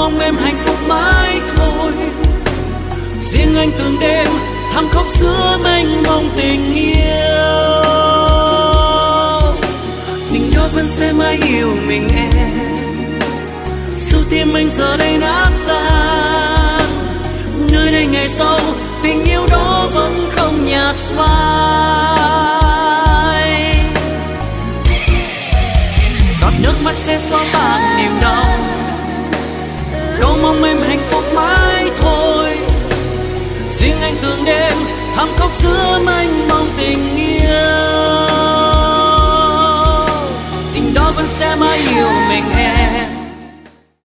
mong em hạnh phúc mãi thôi. Riêng anh từng đêm thầm khóc giữa mênh mông tình yêu. Tình đó vẫn sẽ mãi yêu mình em, dù tim anh giờ đây nát tan. Nơi đây ngày sau tình yêu đó vẫn không nhạt phai.